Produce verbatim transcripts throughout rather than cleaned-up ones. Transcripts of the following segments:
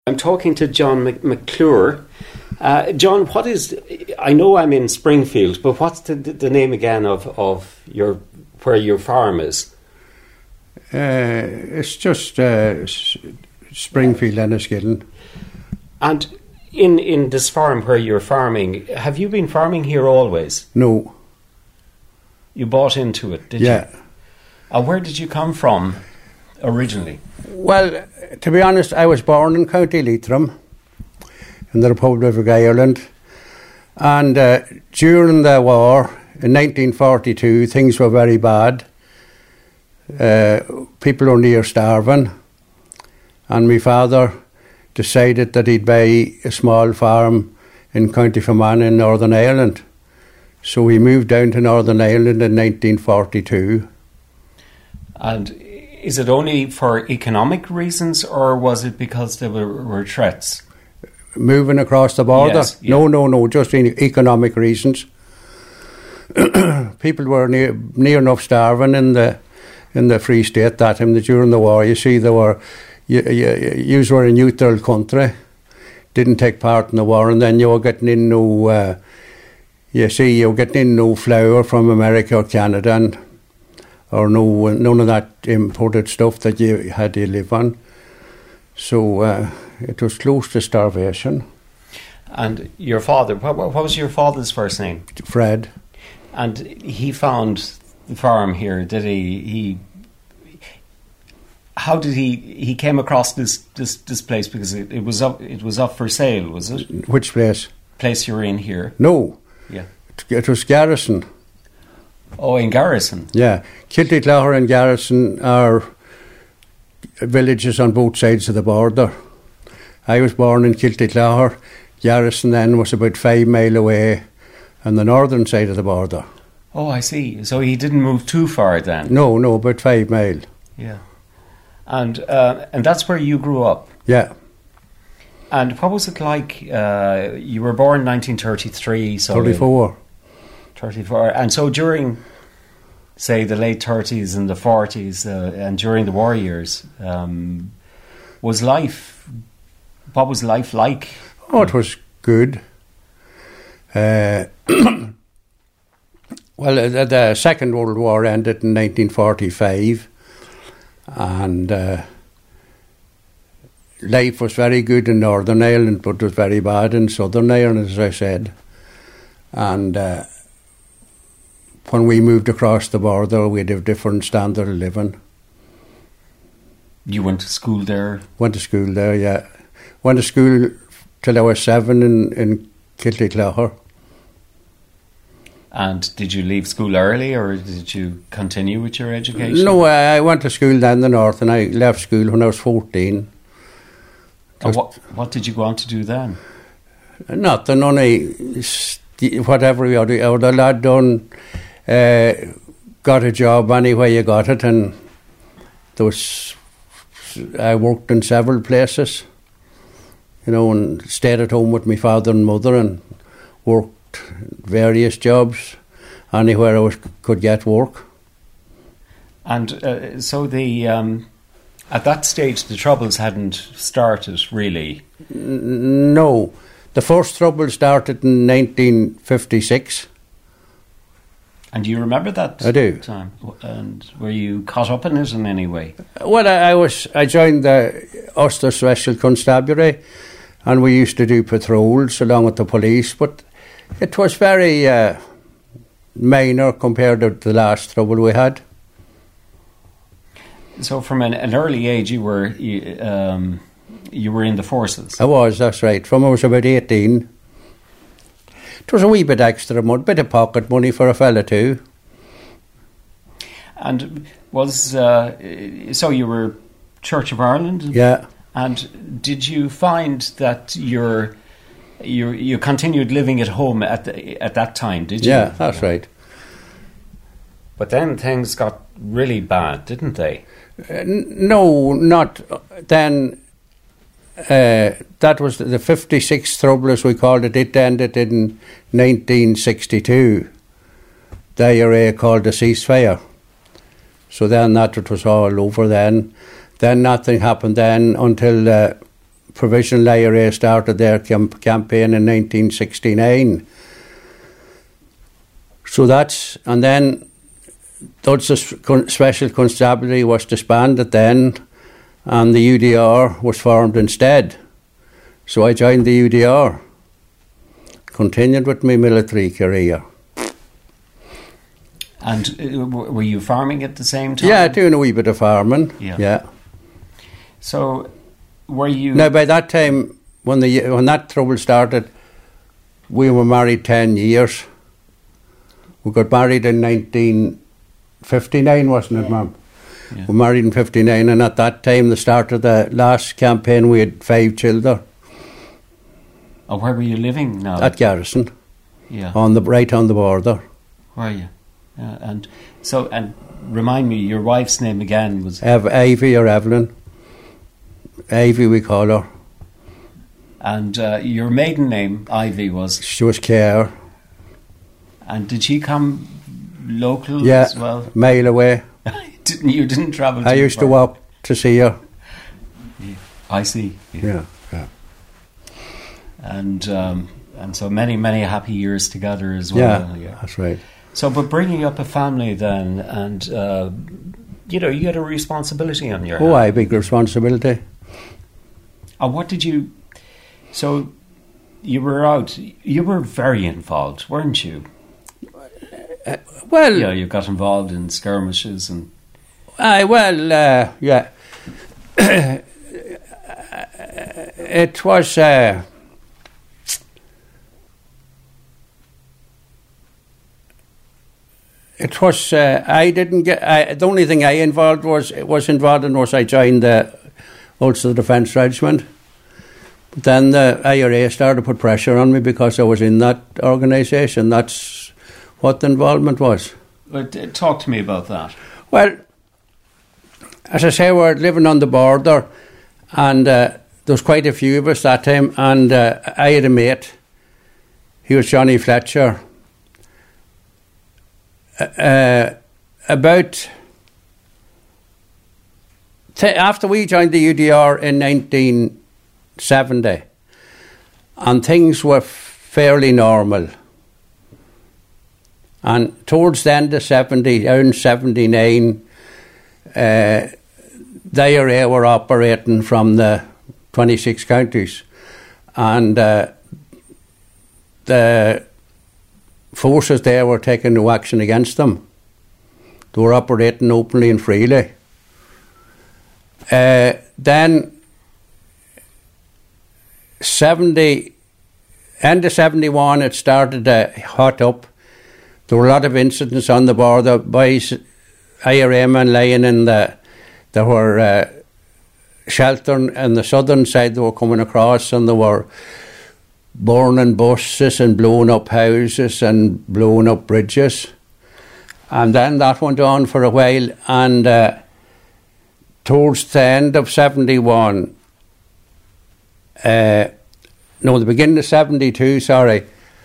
I'm talking to John Mc- McClure. Uh, John, what is? I know I'm in Springfield, but what's the, the name again of, of your where your farm is? Uh, it's just uh, Springfield, Enniskillen. And in in this farm where you're farming, have you been farming here always? No. You bought into it, did yeah. you? And where did you come from originally? Well, to be honest, I was born in County Leitrim, in the Republic of Ireland, and uh, during the war in nineteen forty-two, things were very bad. Uh, people were near starving, and my father decided that he'd buy a small farm in County Fermanagh in Northern Ireland. So we moved down to Northern Ireland in nineteen forty-two. And is it only for economic reasons, or was it because there were, were threats? Moving across the border? Yes, yeah. No, no, no, just in economic reasons. People were near, near enough starving in the in the Free State that time during the war. You see, there were you, you, you were a neutral country, didn't take part in the war, and then you were getting in no. Uh, you see, you were getting in no flour from America or Canada, and, or no none of that imported stuff that you had to live on. So uh, it was close to starvation. And your father, what, what was your father's first name? Fred. And he found the farm here, did he? He, how did he? He came across this this, this place because it, it was up. It was up for sale, was it? Which place? Place you're in here? No. Yeah. It, it was Garrison. Oh, in Garrison. Yeah, Kiltyclogher and Garrison are villages on both sides of the border. I was born in Kiltyclogher. Garrison then was about five mile away on the northern side of the border. Oh, I see. So he didn't move too far then? No, no, about five mile. Yeah. And uh, and that's where you grew up? Yeah. And what was it like? Uh, you were born in nineteen thirty-three. So thirty-four. thirty-four. And so during, say, the late thirties and the forties uh, and during the war years, um, was life, what was life like? Oh, it was good. Uh, well, the, the Second World War ended in nineteen forty-five, and uh, life was very good in Northern Ireland, but it was very bad in Southern Ireland, as I said. And uh, when we moved across the border, we had a different standard of living. You went to school there? Went to school there, yeah. Went to school till I was seven in, in Kiltyclogher. And did you leave school early, or did you continue with your education? No, I went to school then in the north, and I left school when I was fourteen. And what, what did you go on to do then? Nothing, only whatever we had. Our lad done, uh, got a job anyway you got it, and there was, I worked in several places, you know, and stayed at home with my father and mother and worked various jobs anywhere I was, could get work. And uh, so the um, at that stage the troubles hadn't started really? N- no. The first trouble started in nineteen fifty-six. And do you remember that I do. time? And were you caught up in it in any way? Well, I, I was. I joined the Ulster Special Constabulary, and we used to do patrols along with the police, but it was very uh, minor compared to the last trouble we had. So from an, an early age you were you, um, you were in the forces? I was, that's right. From I was about eighteen. It was a wee bit extra money, bit of pocket money for a fella too. And was, uh, so you were Church of Ireland? Yeah. And did you find that your You you continued living at home at the, at that time, did you? Yeah, that's right. But then things got really bad, didn't they? Uh, n- no, not then. Uh, that was the fifty-six trouble, as we called it. It ended in nineteen sixty-two. The I R A called a ceasefire. So then that it was all over then. Then nothing happened then until uh, Provisional I R A started their camp- campaign in nineteen sixty-nine. So that's, and then Dulce's Special Constabulary was disbanded then, and the U D R was formed instead. So I joined the U D R, continued with my military career. And uh, were you farming at the same time? Yeah, doing a wee bit of farming. Yeah. yeah. So, were you... Now, by that time, when the when that trouble started, we were married ten years. We got married in nineteen fifty-nine, wasn't it, Mum? Yeah. We were married in fifty-nine, and at that time, the start of the last campaign, we had five children. Oh, where were you living now? At Garrison. Yeah. On the right on the border. Were you? Yeah, and so, and remind me, your wife's name again was... Ev- Ivy or Evelyn. Ivy, we call her. And uh, your maiden name, Ivy, was... She was Claire. And did she come local Yeah, as well? mile away. didn't You didn't travel I too used far. to walk to see her. Yeah, I see. Yeah, yeah. And um, and so many, many happy years together as well. Yeah, Yeah. that's right. So, but bringing up a family then, and, uh, you know, you had a responsibility on your Oh, hand. I big responsibility. And what did you... So, you were out... You were very involved, weren't you? Well, Yeah, you got involved in skirmishes and... aye, well, uh, yeah. It was... Uh, It was. Uh, I didn't get. I, the only thing I involved was was involved in was I joined the Ulster Defence Regiment. But then the I R A started to put pressure on me because I was in that organisation. That's what the involvement was. But, uh, talk to me about that. Well, as I say, we're living on the border, and uh, there was quite a few of us that time. And uh, I had a mate. He was Johnny Fletcher. Uh, about t- after we joined the U D R in nineteen seventy, and things were f- fairly normal. And towards the end of seventy, around seventy-nine, uh, the I R A were operating from the twenty-six counties, and uh, the forces there were taking no action against them. They were operating openly and freely. Uh, then, seventy, end of seventy-one, it started to hot up. There were a lot of incidents on the border. Boys, I R A men lying in the, they were uh, sheltering on the southern side. They were coming across, and they were burning buses and blowing up houses and blowing up bridges. And then that went on for a while, and uh, towards the end of seventy-one, uh, no, the beginning of seventy-two, sorry,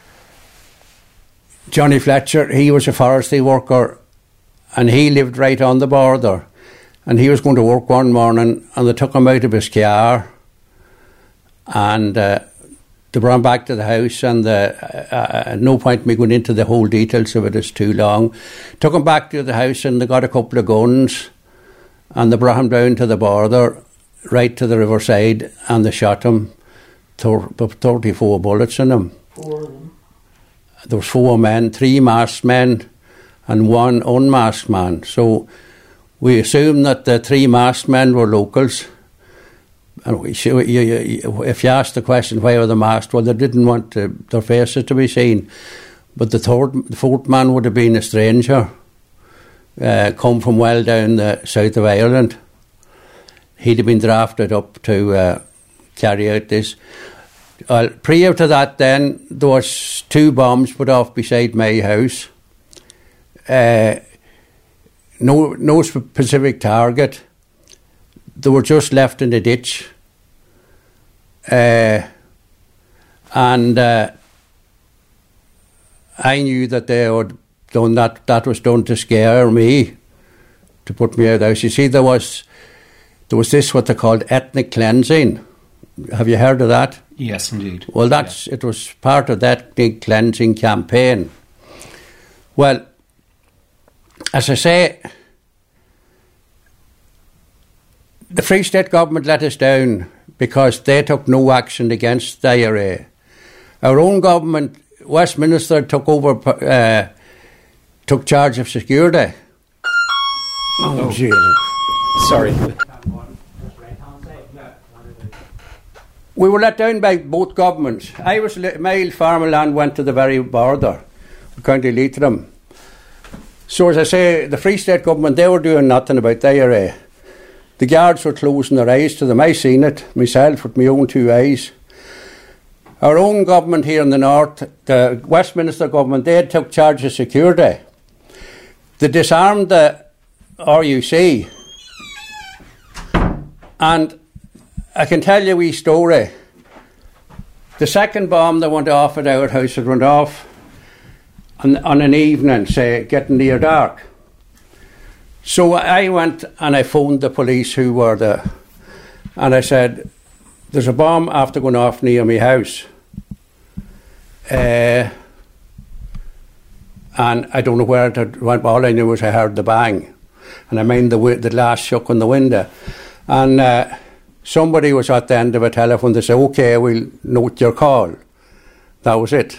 Johnny Fletcher, he was a forestry worker, and he lived right on the border. And he was going to work one morning, and they took him out of his car, and uh, they brought him back to the house, and the, uh, uh, no point in me going into the whole details of it, it's too long. Took him back to the house, and they got a couple of guns, and they brought him down to the border, right to the riverside, and they shot him, thirty-four bullets in him. Four of them. There was four men, three masked men, and one unmasked man. So we assumed that the three masked men were locals. And we, you, you, if you ask the question why were they masked, well, they didn't want to, their faces to be seen. But the third, the fourth man would have been a stranger, uh, come from well down the south of Ireland. He'd have been drafted up to uh, carry out this. Uh, prior to that, then there was two bombs put off beside my house. Uh, no, no specific target. They were just left in the ditch. Uh, and uh, I knew that they had done that. That was done to scare me, to put me out of the house. You see, there was there was this what they called ethnic cleansing Have you heard of that? Yes, indeed. Well, that's yeah. It was part of that big cleansing campaign. Well, as I say, the Free State government let us down because they took no action against the I R A. Our own government, Westminster, took over, uh, took charge of security. Oh, oh. Jesus. Sorry. We were let down by both governments. I was my farm land went to the very border of County Leitrim. So as I say, the Free State government, they were doing nothing about the I R A. The guards were closing their eyes to them. I seen it myself with my own two eyes. Our own government here in the north, the Westminster government, they took charge of security. They disarmed the R U C. And I can tell you a wee story. The second bomb that went off at our house, it went off on, on an evening, say, getting near dark. So I went and I phoned the police who were there, and I said, there's a bomb after going off near my house. Uh, and I don't know where it went, but all I knew was I heard the bang. And I mean the, the glass shook on the window. And uh, somebody was at the end of a telephone. They said, OK, we'll note your call. That was it.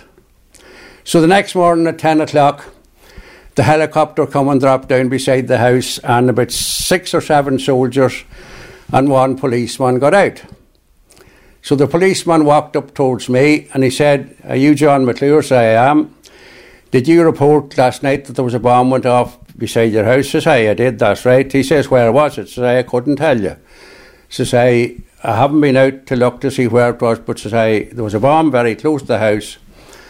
So the next morning at ten o'clock, the helicopter come and dropped down beside the house, and about six or seven soldiers and one policeman got out. So the policeman walked up towards me and he said, are you John McClure? I said, I am. Did you report last night that there was a bomb went off beside your house? I say, I did, that's right. He says, where was it? I say, I couldn't tell you. Says I, I haven't been out to look to see where it was, but says I, there was a bomb very close to the house.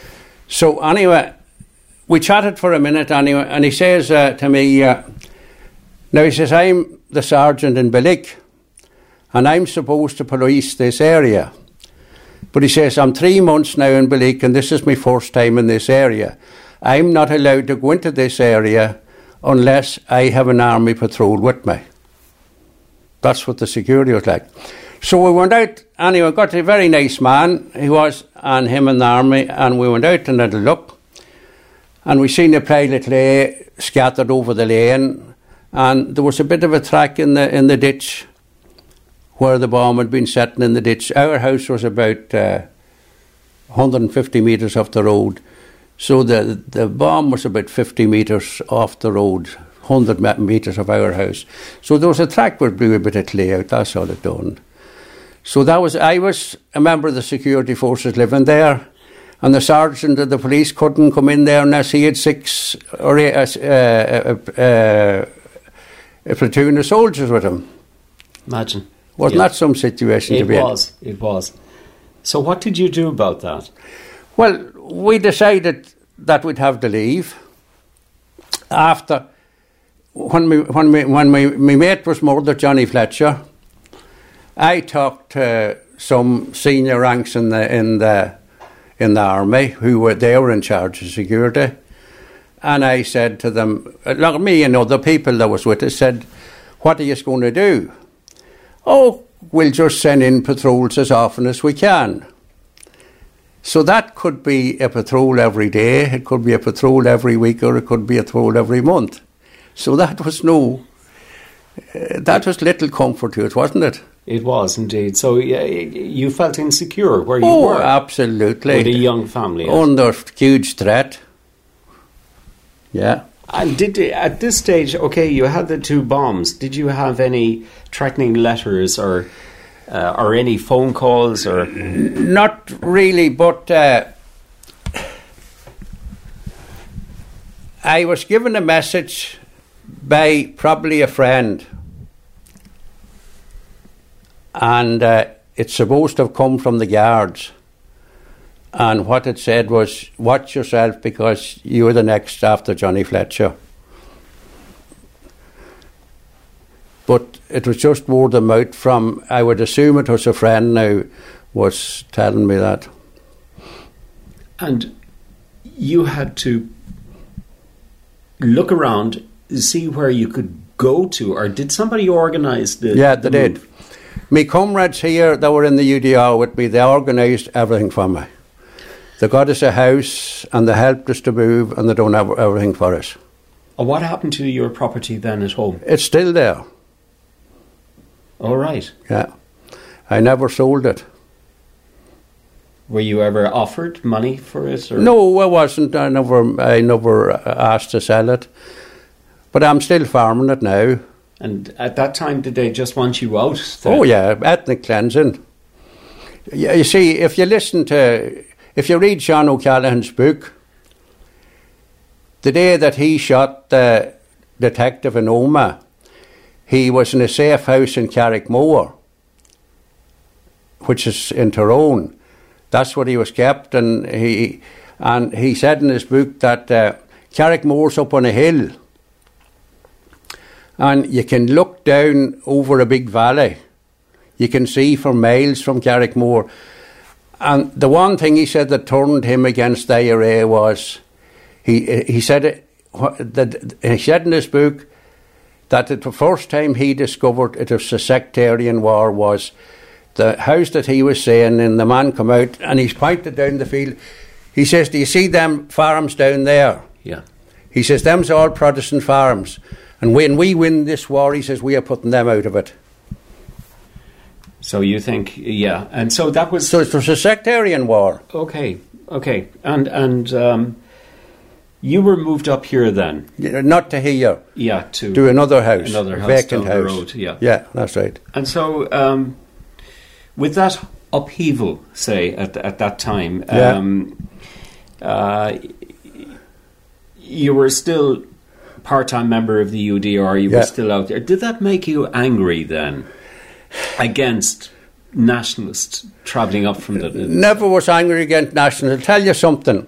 So anyway, we chatted for a minute anyway, and he says uh, to me, uh, now he says, I'm the sergeant in Billick, and I'm supposed to police this area. But he says, I'm three months now in Billick, and this is my first time in this area. I'm not allowed to go into this area unless I have an army patrol with me. That's what the security was like. So we went out, anyway, got a very nice man, he was, and him in the army, and we went out and had a look. And we seen a pile of clay scattered over the lane, and there was a bit of a track in the in the ditch where the bomb had been sitting in the ditch. Our house was about uh, one hundred fifty metres off the road. So the the bomb was about fifty metres off the road, one hundred metres of our house. So there was a track where blew a bit of clay out, that's all it done. So that was, I was a member of the security forces living there, and the sergeant of the police couldn't come in there unless he had six or eight, uh, uh, uh, a platoon of soldiers with him. Imagine. Wasn't yeah. that some situation it to be was, in? It was. So what did you do about that? Well, we decided that we'd have to leave. After, when me, when me, when my, my mate was murdered, Johnny Fletcher, I talked to some senior ranks in the in the in the army who were they were in charge of security, and I said to them, look, me and other people that was with us said, what are you going to do? Oh, we'll just send in patrols as often as we can. So that could be a patrol every day, it could be a patrol every week, or it could be a patrol every month. So that was no, uh, that was little comfort to it, wasn't it? It was indeed. So uh, you felt insecure where you oh, were? Oh, absolutely. With a young family. Under huge threat. Yeah. And did at this stage, okay, you had the two bombs. Did you have any threatening letters or uh, or any phone calls or? Not really, but uh, I was given a message by probably a friend, and uh, it's supposed to have come from the guards. And what it said was, watch yourself because you're the next after Johnny Fletcher. But it was just word of mouth from, I would assume it was a friend now, was telling me that. And you had to look around, see where you could go to, or did somebody organise the Yeah, they the did. My comrades here that were in the U D R with me, they organised everything for me. They got us a house and they helped us to move and they done everything for us. Oh, what happened to your property then at home? It's still there. All right. Yeah. I never sold it. Were you ever offered money for it? Or? No, I wasn't. I never, I never asked to sell it. But I'm still farming it now. And at that time, did they just want you out? Then? Oh, yeah, ethnic cleansing. You, you see, if you listen to, if you read Sean O'Callaghan's book, the day that he shot the detective in Omagh, he was in a safe house in Carrickmore, which is in Tyrone. That's where he was kept, and he and he said in his book that uh, Carrickmore's up on a hill, and you can look down over a big valley. You can see for miles from Carrickmore. And the one thing he said that turned him against the I R A was, he he said it, that he said in his book that the first time he discovered it was a sectarian war was the house that he was saying, and the man come out and he's pointed down the field. He says, "Do you see them farms down there?" Yeah. He says, "Them's all Protestant farms. And when we win this war," he says, "we are putting them out of it." So you think, yeah, and so that was... So it was a sectarian war. Okay, okay. And and um, you were moved up here then? Not to here. Yeah, to... To another house. Another house vacant down house. the road, yeah. Yeah, that's right. And so um, with that upheaval, say, at at that time, um, yeah. uh, you were still part-time member of the U D R, you yeah. were still out there. Did that make you angry then against nationalists travelling up from the... Never was angry against nationalists. I'll tell you something.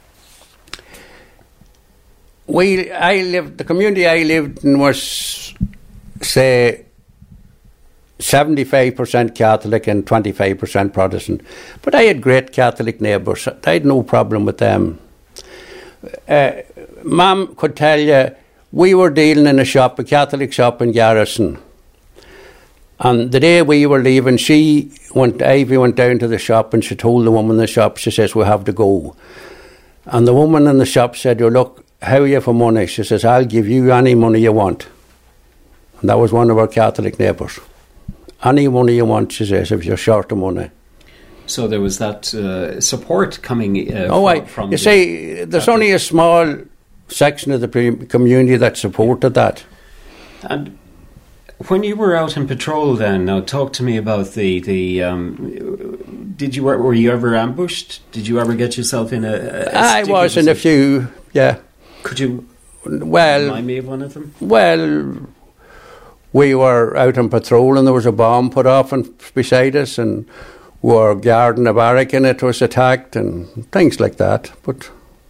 We, I lived, the community I lived in was, say, seventy-five percent Catholic and twenty-five percent Protestant. But I had great Catholic neighbours. I had no problem with them. Uh, Mum could tell you, we were dealing in a shop, a Catholic shop in Garrison. And the day we were leaving, she went, Ivy went down to the shop and she told the woman in the shop, she says, "We have to go." And the woman in the shop said, "Oh, look, how are you for money?" She says, "I'll give you any money you want." And that was one of our Catholic neighbours. "Any money you want," she says, "if you're short of money." So there was that uh, support coming uh, oh, from, I, from you the see, there's only a small section of the pre- community that supported that. And when you were out in patrol then, now talk to me about the... the um, did you were you ever ambushed? Did you ever get yourself in a... a I was in a few, yeah. Could you well, remind me of one of them? Well, we were out on patrol and there was a bomb put off and beside us, and we were guarding a barrack and it was attacked and things like that. But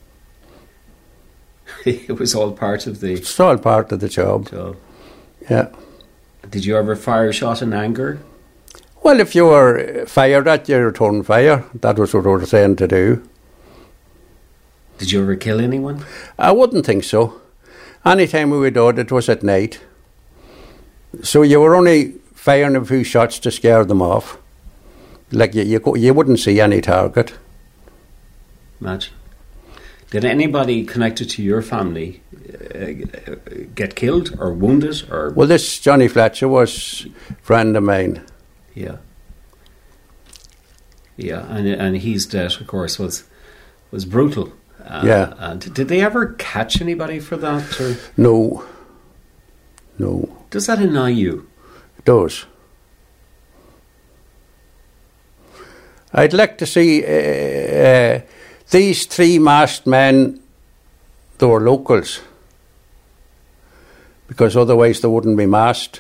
it was all part of the... It's all part of the job. job. Yeah. Did you ever fire a shot in anger? Well, if you were fired at, you return fire. That was what we were saying to do. Did you ever kill anyone? I wouldn't think so. Any time we would do it, it was at night. So you were only firing a few shots to scare them off. Like you, you, you wouldn't see any target. Imagine. Did anybody connected to your family uh, get killed or wounded? Or well, this Johnny Fletcher was a friend of mine. Yeah. Yeah, and and his death, of course, was was brutal. Uh, yeah. And did they ever catch anybody for that? Or? No. No. Does that annoy you? It does. I'd like to see uh, uh, these three masked men, they were locals, because otherwise they wouldn't be masked.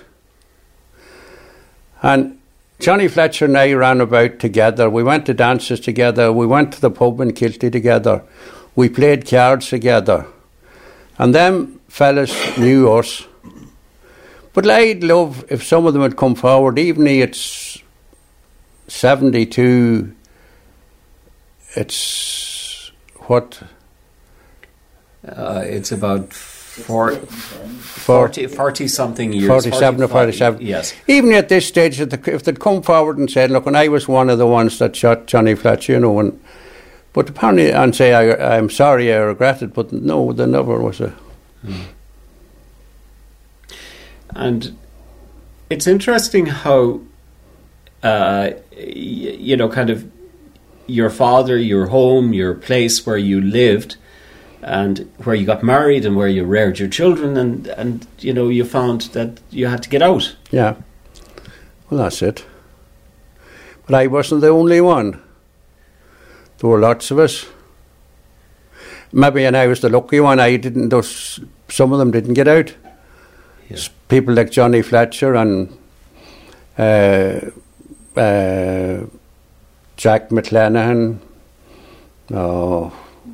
And Johnny Fletcher and I ran about together. We went to dances together. We went to the pub in Kilty together. We played cards together. And them fellas knew us. But I'd love if some of them had come forward, even if it's seventy-two, it's what? Uh, it's about For, forty, forty something years. forty-seven or forty-seven. Yes. Even at this stage, if, the, if they'd come forward and said, look, and I was one of the ones that shot Johnny Fletcher, you know, and but apparently, and say, I, I'm sorry, I regret it, but no, there never was a... Hmm. And it's interesting how, uh, y- you know, kind of your father, your home, your place where you lived, and where you got married and where you reared your children, and, and you know, you found that you had to get out. Yeah. Well, that's it. But I wasn't the only one. There were lots of us. Maybe, and I was the lucky one. I didn't. Those some of them didn't get out. Yeah. People like Johnny Fletcher and uh, uh, Jack McLennan. Oh,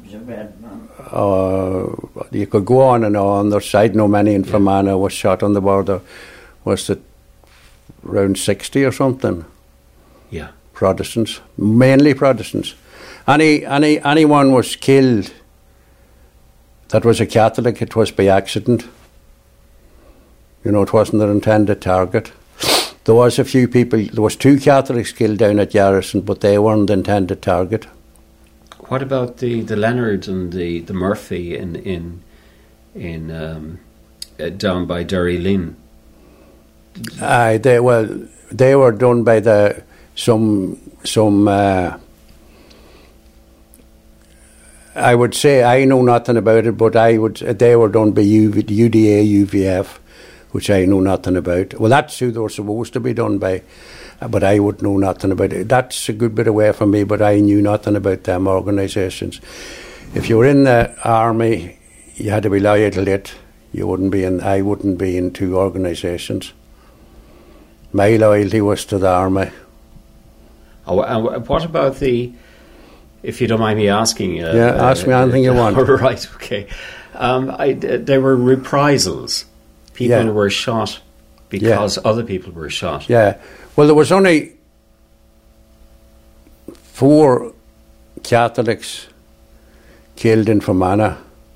uh, you could go on and on. There's I know many in Fermanagh was shot on the border. Was it around sixty or something? Yeah, Protestants, mainly Protestants. Any any anyone was killed that was a Catholic, it was by accident. You know, it wasn't their intended target. There was a few people, there was two Catholics killed down at Yarrison, but they weren't the intended target. What about the, the Leonard and the, the Murphy in in in um, uh, down by Derry Lynn? Aye, they well, they were done by the some some. Uh, I would say I know nothing about it, but I would. They were done by U D A, U V F, which I know nothing about. Well, that's who they were supposed to be done by, but I would know nothing about it. That's a good bit away from me, but I knew nothing about them organisations. If you were in the army, you had to be loyal to it. You wouldn't be in. I wouldn't be in two organisations. My loyalty was to the army. Oh, and what about the? If you don't mind me asking. Uh, yeah, ask me anything uh, you want. Right, okay. Um, I, there were reprisals. People yeah. were shot because yeah. other people were shot. Yeah. Well, there was only four Catholics killed in Fermanagh.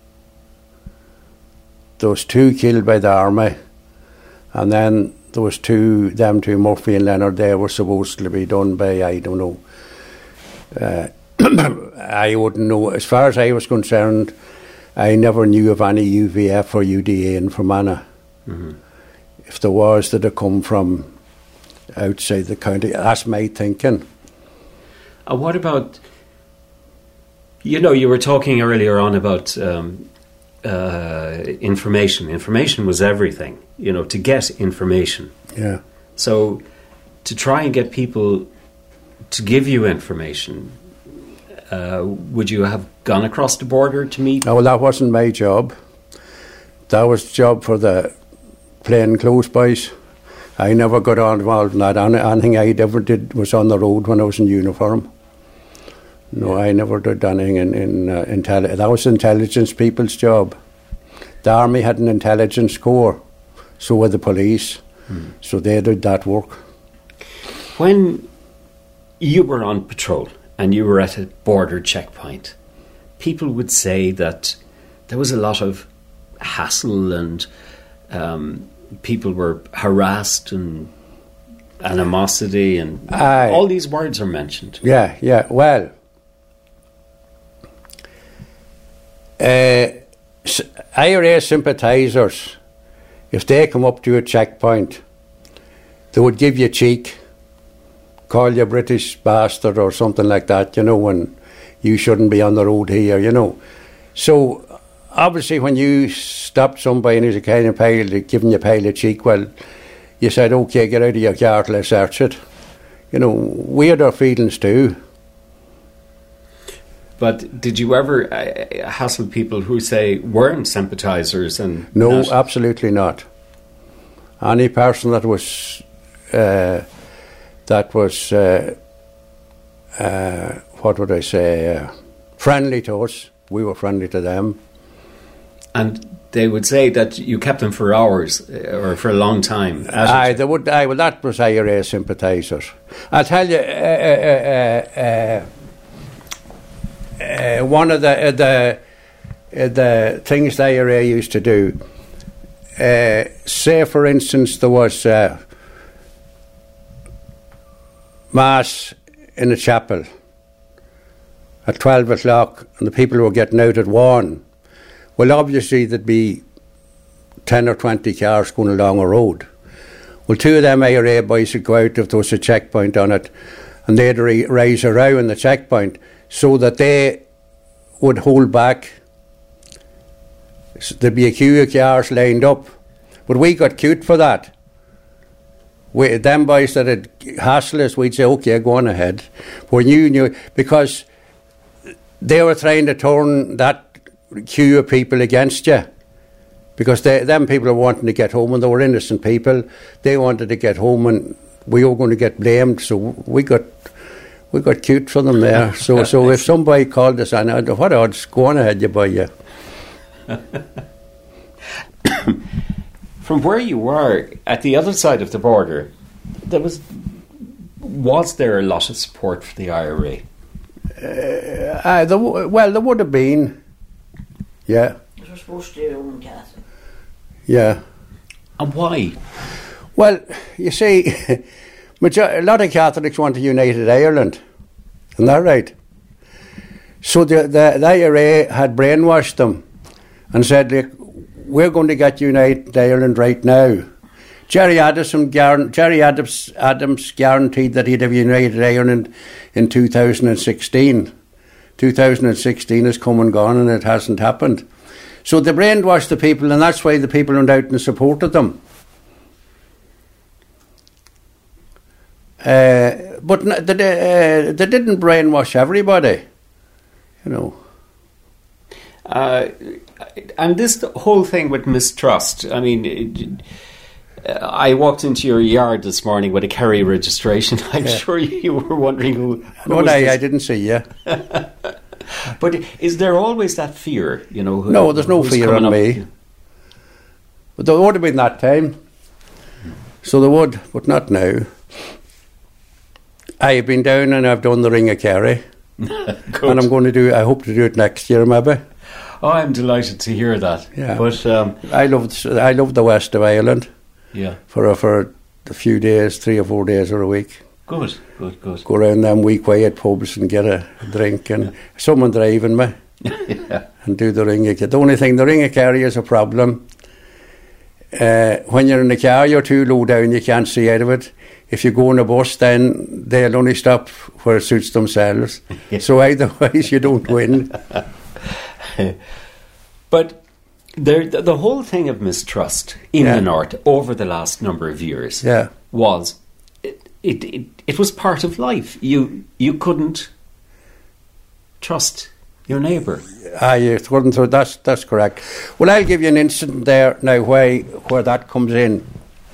There was two killed by the army. And then there was two, them two, Murphy and Leonard, they were supposed to be done by, I don't know, uh, I wouldn't know. As far as I was concerned, I never knew of any U V F or U D A in Fermanagh. Mm-hmm. If there was, that had come from outside the county. That's my thinking. And what about, you know, you were talking earlier on about um, uh, information. Information was everything, you know, to get information. Yeah. So to try and get people to give you information, Uh, would you have gone across the border to meet? No, well, that wasn't my job. That was the job for the plain clothes boys. I never got on involved in that. Anything I ever did was on the road when I was in uniform. No, I never did anything in, in uh, intelligence. That was intelligence people's job. The army had an intelligence corps, so were the police. Hmm. So they did that work. When you were on patrol and you were at a border checkpoint, people would say that there was a lot of hassle and um, people were harassed and animosity and Aye. all these words are mentioned. Yeah, yeah. Well, uh, I R A sympathisers, if they come up to a checkpoint, they would give you cheek, call you British bastard or something like that, you know, and you shouldn't be on the road here, you know. So, obviously, when you stopped somebody and he's a kind of pile, giving you a pile of cheek, well, you said, OK, get out of your car till I search it. You know, we had our feelings too. But did you ever uh, hassle people who, say, weren't sympathisers? And No, not? Absolutely not. Any person that was... Uh, that was, uh, uh, what would I say, uh, friendly to us. We were friendly to them. And they would say that you kept them for hours or for a long time. Aye, they would. Aye, well, that was I R A sympathisers. I'll tell you, uh, uh, uh, uh, one of the uh, the uh, the things the I R A used to do. Uh, say, for instance, there was uh, Mass in a chapel at twelve o'clock and the people were getting out at one. Well, obviously there'd be ten or twenty cars going along a road. Well, two of them I R A boys would go out if there was a checkpoint on it, and they'd re- raise a row in the checkpoint so that they would hold back. So there'd be a queue of cars lined up. But we got cute for that. We, them boys that had hassle us, we'd say, okay, go on ahead. When you knew, because they were trying to turn that queue of people against you. Because they, them people were wanting to get home, and they were innocent people. They wanted to get home, and we were going to get blamed. So we got we got cute for them there. So so if somebody called us, and I'd, what odds? Go on ahead, you boy, yeah. From where you were at the other side of the border, there was was there a lot of support for the I R A? Uh, uh, there w- well, there would have been, yeah. It was supposed to do own Catholic. Yeah. And why? Well, you see, a lot of Catholics want a united Ireland. Isn't that right? So the, the, the I R A had brainwashed them and said, look, we're going to get united Ireland right now. Jerry Adams, Jerry Adams, Adams guaranteed that he'd have united Ireland in two thousand sixteen. two thousand sixteen has come and gone and it hasn't happened. So they brainwashed the people, and that's why the people went out and supported them. Uh, but they, uh, they didn't brainwash everybody, you know. Uh, and this whole thing with mistrust, I mean, it, uh, I walked into your yard this morning with a Kerry registration. I'm yeah. sure you were wondering who... who no, I, I didn't see you. But is there always that fear, you know? Who, no, there's no fear on up? me. But there would have been that time. So there would, but not now. I've been down and I've done the Ring of Kerry. And I'm going to do, I hope to do it next year, maybe. Oh, I'm delighted to hear that. Yeah. But um, I love I love the west of Ireland. Yeah. For a, for a few days, three or four days or a week. Good, good, good. Go around them wee quiet pubs and get a drink, and someone driving me. Yeah. And do the Ring of Kerry. The only thing, the Ring of Kerry is a problem. Uh, when you're in the car, you're too low down, you can't see out of it. If you go on a bus, then they'll only stop where it suits themselves. Yeah. So otherwise you don't win. But there, the, the whole thing of mistrust in yeah. the North over the last number of years yeah. was it, it, it, it was part of life. You you couldn't trust your neighbour. Ah, you couldn't. That's that's correct. Well, I'll give you an incident there now where where that comes in.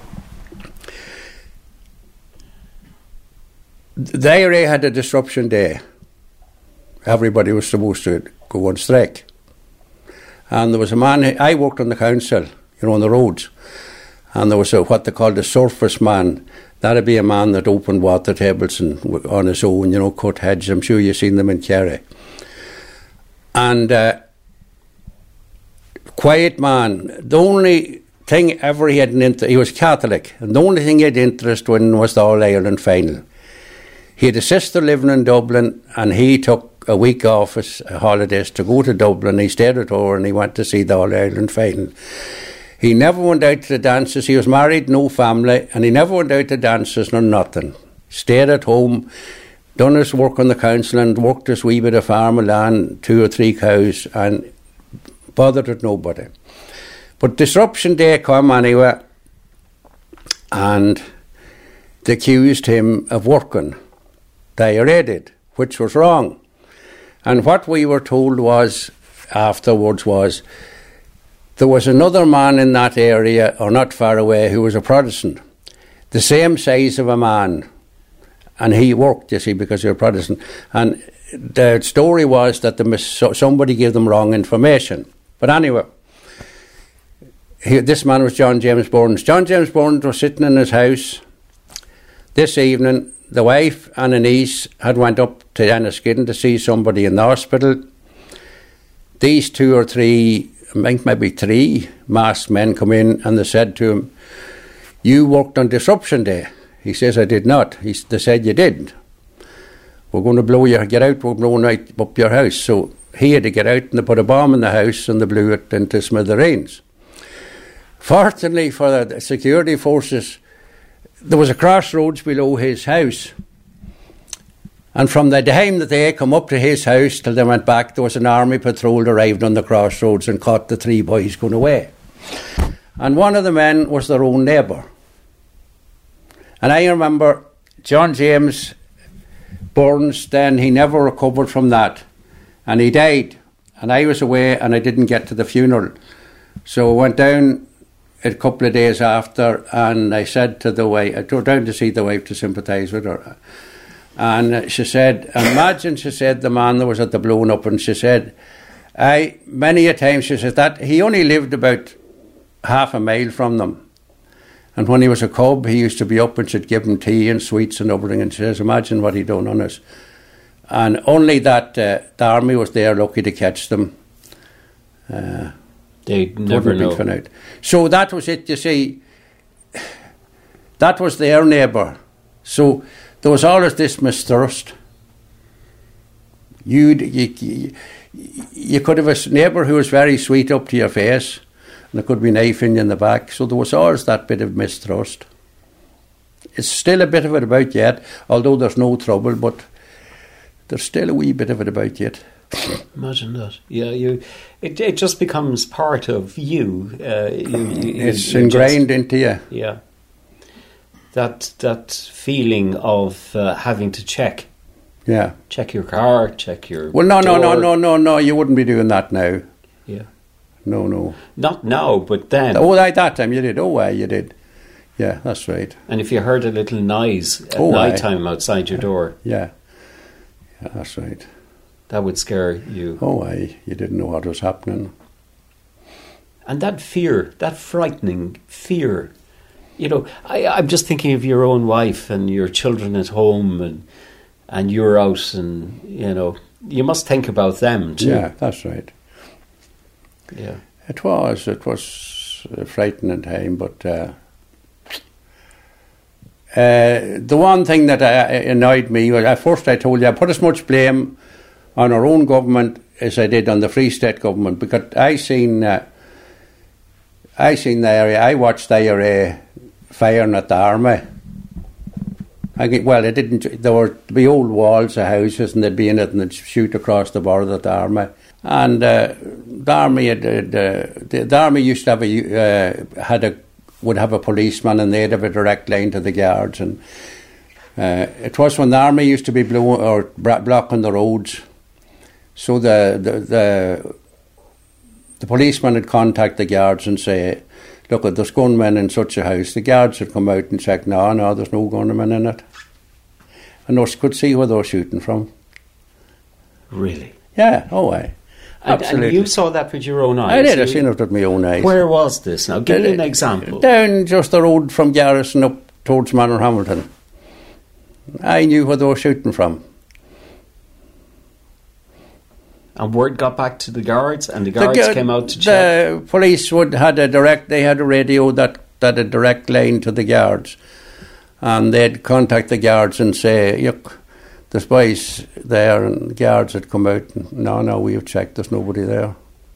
The I R A had a disruption day. Everybody was supposed to go on strike. And there was a man, I worked on the council, you know, on the roads. And there was a, what they called a surface man. That'd be a man that opened water tables and on his own, you know, cut hedges. I'm sure you've seen them in Kerry. And uh, quiet man. The only thing ever he had an interest, he was Catholic, and the only thing he had interest in was the All Ireland final. He had a sister living in Dublin, and he took a week off his holidays to go to Dublin. He stayed at her and he went to see the All Ireland final. He never went out to the dances. He was married, no family, and he never went out to dances nor nothing. Stayed at home, done his work on the council and worked his wee bit of farm of land, two or three cows, and bothered with nobody. But disruption day come anyway, and they accused him of working. The I R A did, which was wrong. And what we were told was, afterwards was, there was another man in that area, or not far away, who was a Protestant, the same size of a man, and he worked, you see, because he was a Protestant. And the story was that the mis- somebody gave them wrong information. But anyway, he, this man was John James Burns. John James Burns was sitting in his house this evening. The wife and a niece had went up to Enniskillen to see somebody in the hospital. these two or three, I think maybe three masked men come in and they said to him, "You worked on Disruption Day." He says, "I did not." He, they said, "You didn't. We're going to blow your, get out, we're blowing right up your house." So he had to get out and they put a bomb in the house and they blew it into smithereens. Fortunately for the security forces, there was a crossroads below his house. And from the time that they come up to his house till they went back, there was an army patrol arrived on the crossroads and caught the three boys going away. And one of the men was their own neighbour. And I remember John James Burns, then he never recovered from that. And he died. And I was away and I didn't get to the funeral. So I went down a couple of days after and I said to the wife, I drove down to see the wife to sympathise with her. And she said, imagine, she said, the man that was at the blowing up, and she said, I, many a time, she said, that he only lived about half a mile from them. And when he was a cub, he used to be up and she'd give him tea and sweets and everything. And she says, imagine what he done on us. And only that uh, the army was there, lucky to catch them. Uh, They'd never know. Found out. So that was it, you see. That was their neighbour. So there was always this mistrust. You'd, you, you, you could have a neighbour who was very sweet up to your face, and there could be knifing you in the back. So there was always that bit of mistrust. It's still a bit of it about yet, although there's no trouble, but there's still a wee bit of it about yet. Imagine that. Yeah, you. It it just becomes part of you. Uh, you, you it's you ingrained just, into you. Yeah. That that feeling of uh, having to check. Yeah. Check your car. Check your. Well, no, door. no, no, no, no, no. You wouldn't be doing that now. Yeah. No, no. Not now, but then. Oh, at that time you did. Oh, aye, you did. Yeah, that's right. And if you heard a little noise at oh, night time outside your door. Yeah. Yeah, that's right. That would scare you. Oh, aye. You didn't know what was happening. And that fear, that frightening fear. You know, I, I'm just thinking of your own wife and your children at home, and and you're out, and you know, you must think about them too. Yeah, that's right. Yeah, it was. It was a frightening time, but uh, uh, the one thing that uh, annoyed me was, at first I told you I put as much blame on our own government as I did on the Free State government, because I seen, uh, I seen the area. I watched the I R A firing at the army. I get, well, it didn't. There were be old walls of houses, and they'd be in it, and they'd shoot across the border at the army. And uh, the army, had, uh, the, the army used to have a uh, had a would have a policeman, and they'd have a direct line to the guards. And uh, it was when the army used to be blowing or blocking the roads. So the the the, the policeman would contact the guards and say, look, there's gunmen in such a house. The guards would come out and check, no, no, there's no gunmen in it. And us could see where they were shooting from. Really? Yeah, oh, aye. And, Absolutely. And you saw that with your own eyes? I did, I seen it with my own eyes. Where was this? Now, give me an example. Down just the road from Garrison up towards Manor Hamilton. I knew where they were shooting from. And word got back to the guards, and the guards the, came out to check? The police would had a direct, they had a radio that, that had a direct line to the guards. And they'd contact the guards and say, look, there's boys there, and the guards had come out, and no, no, we've checked, there's nobody there.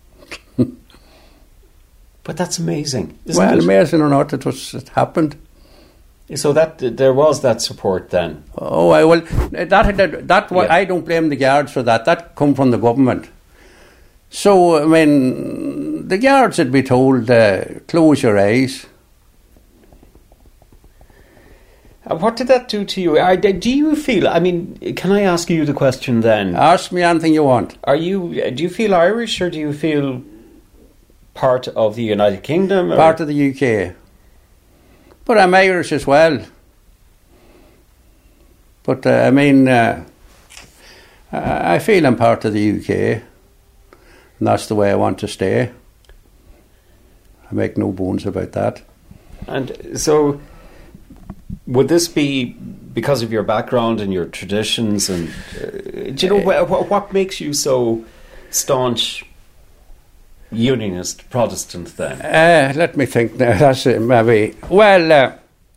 But that's amazing, isn't well, it? amazing or not, it was, it happened. So that there was that support then? Oh, I well, that that, that yeah. I don't blame the guards for that. That come from the government. So I mean, the guards would be told, uh, close your eyes. And what did that do to you? Are, do you feel? I mean, can I ask you the question then? Ask me anything you want. Are you? Do you feel Irish, or do you feel part of the United Kingdom? Or? Part of the U K. But I'm Irish as well. But uh, I mean, uh, I feel I'm part of the U K, and that's the way I want to stay. I make no bones about that. And so, would this be because of your background and your traditions? And uh, do you know uh, what, what makes you so staunch Unionist Protestant then? Uh, let me think now. That's it, maybe. Well, uh,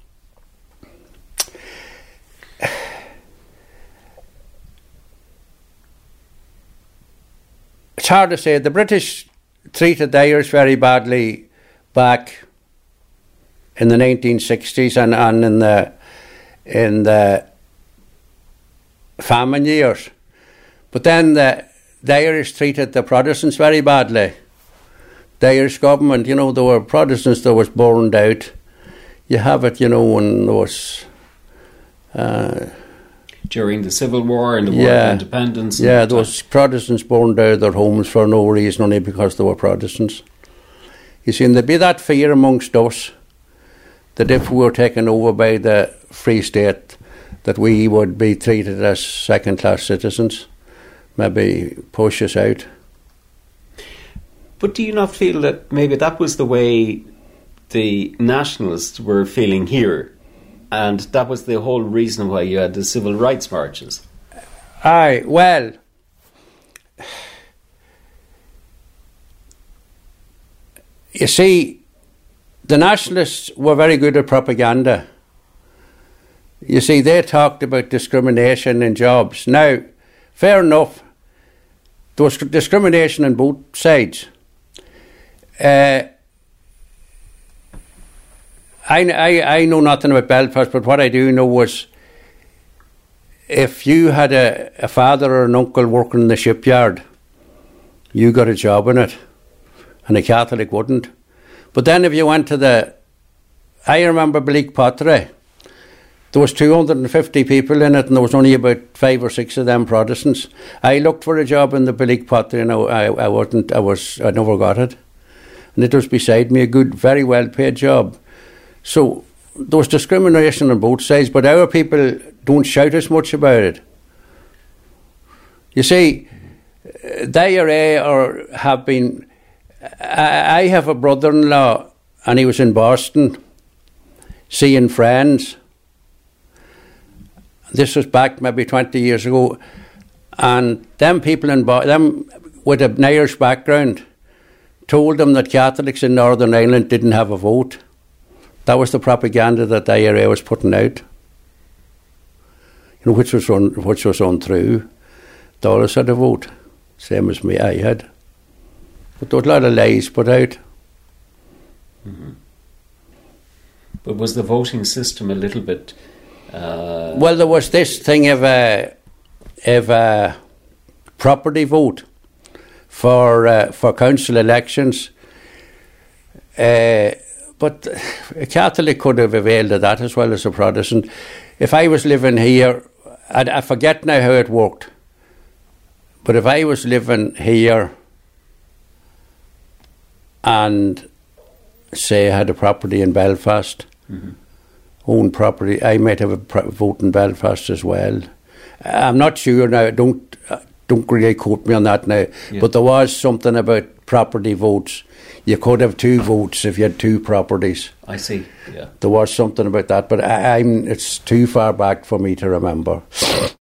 it's hard to say. The British treated the Irish very badly back in the nineteen sixties and, and in the in the famine years. But then the, the Irish treated the Protestants very badly. The Irish government, you know, there were Protestants that was burned out. You have it, you know, when there was... Uh, During the Civil War and the War yeah, of Independence? Yeah, there was Protestants burned out of their homes for no reason, only because they were Protestants. You see, and there'd be that fear amongst us that if we were taken over by the Free State, that we would be treated as second-class citizens, maybe push us out. But do you not feel that maybe that was the way the nationalists were feeling here, and that was the whole reason why you had the civil rights marches? Aye, well, you see, the nationalists were very good at propaganda. You see, they talked about discrimination in jobs. Now, fair enough, there was discrimination on both sides. Uh, I, I, I know nothing about Belfast, but what I do know was if you had a, a father or an uncle working in the shipyard, you got a job in it, and a Catholic wouldn't. But then if you went to the... I remember Bleak Pottery. There was two hundred fifty people in it, and there was only about five or six of them Protestants. I looked for a job in the Bleak Pottery, and I, I, I wasn't. I was. I never got it, and it was beside me a good, very well-paid job. So there was discrimination on both sides, but our people don't shout as much about it. You see, the I R A or have been. I, I have a brother-in-law, and he was in Boston, seeing friends. This was back maybe twenty years ago, and them people in Bo- them with an Irish background told them that Catholics in Northern Ireland didn't have a vote. That was the propaganda that the I R A was putting out, you know, which was un- which was untrue. They always had a vote, same as me. I had, but there was a lot of lies put out. Mm-hmm. But was the voting system a little bit? Uh, well, there was this thing of a of a property vote for uh, for council elections, uh, but a Catholic could have availed of that as well as a Protestant. If I was living here, I, I forget now how it worked, but if I was living here and say I had a property in Belfast. Mm-hmm. Own property, I might have a pro- vote in Belfast as well. I'm not sure now. Don't uh, don't really quote me on that now. Yeah. But there was something about property votes. You could have two votes if you had two properties. I see. Yeah, there was something about that, but I, I'm. It's too far back for me to remember.